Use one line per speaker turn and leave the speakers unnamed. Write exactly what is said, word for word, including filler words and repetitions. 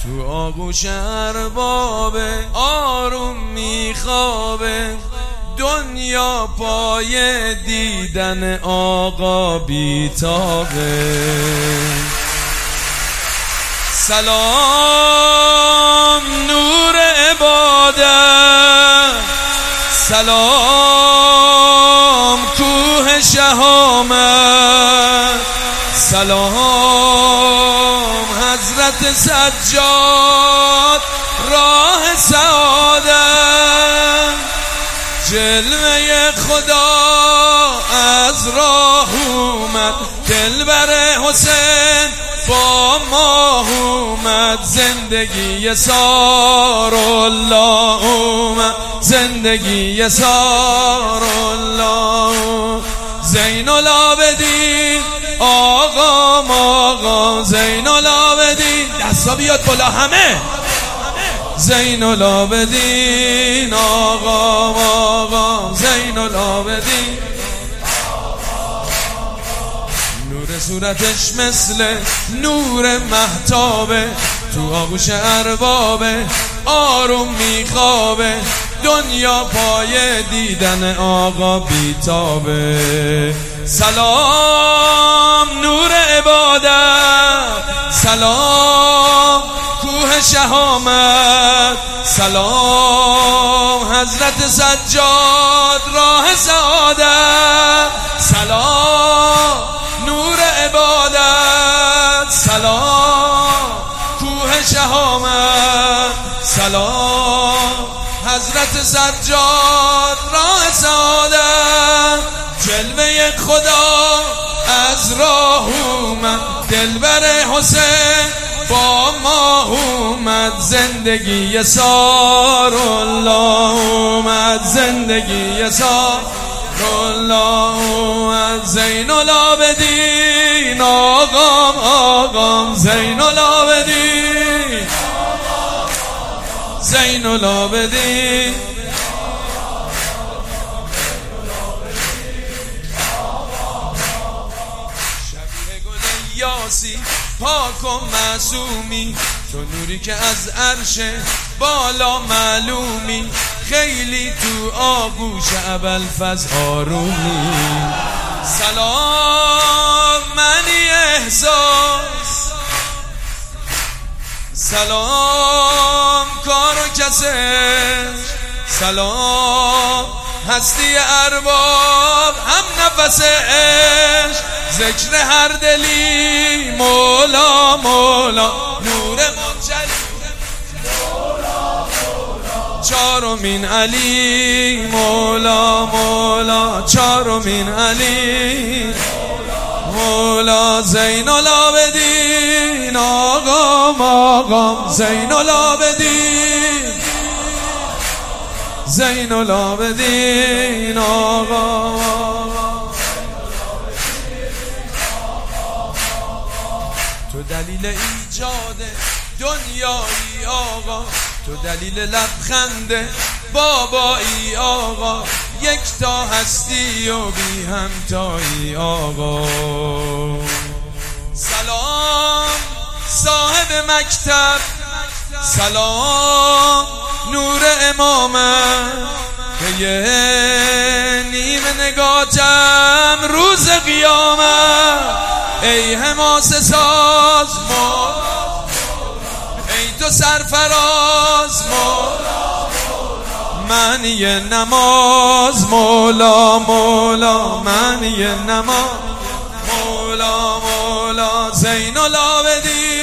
تو آغوش اربابه، آروم میخوابه، دنیا پای دیدن آقا بیتابه. سلام نور عبادت، سلام کوه شهامت، سلام حضرت سجاد راه سعادت. جلوه خدا از راه اومد، دلبر حسین با ماه اومد، زندگی سارالله اومد، زندگی سارالله. زین العابدین آقام، آقا زین العابدین، دستا بیاد بالا همه. زین العابدین آقام، آقا زین العابدین. نور صورتش مثل نور مهتابه، تو آغوش اربابه، آروم میخوابه، دنیا پای دیدن آقا بیتابه. سلام نور عبادت، سلام کوه شهامت، سلام حضرت سجاد راه سعادت. سلام نور عبادت، سلام کوه شهامت، سلام حضرت سجاد راه سعادت. جلوه خدا از راه اومد، دلبر حسین با ماه اومد، زندگی سارالله اومد، زندگی سارالله اومد. زین العابدین آقام، آقام زین العابدین، زین العابدین. شبیه گل یاسی پاک و معصومی، تو نوری که از عرش بالا معلومی، خیلی تو آغوش ابوالفضل آرومی. سلام منی احساس، سلام کار و کسش، سلام هستی ارباب هم نفس عشق، ذکر هر دلی مولا مولا، نور منجلی چارمین علی، مولا مولا چارمین علی، مولا. زین العابدین آقام، آقام زین العابدین، زین العابدین آقام. تو دلیل ایجاد دنیایی آقا، تو دلیل لبخند بابایی آقا، یک تا هستی و بی همتایی آقا. سلام صاحب مکتب، سلام نور امامت، که یه نیم نگاتم روز قیامت. ای حماسه ساز مولا، ای تو سرفراز مولا، معنی نماز مولا مولا، معنی نماز مولا مولا. زین العابدین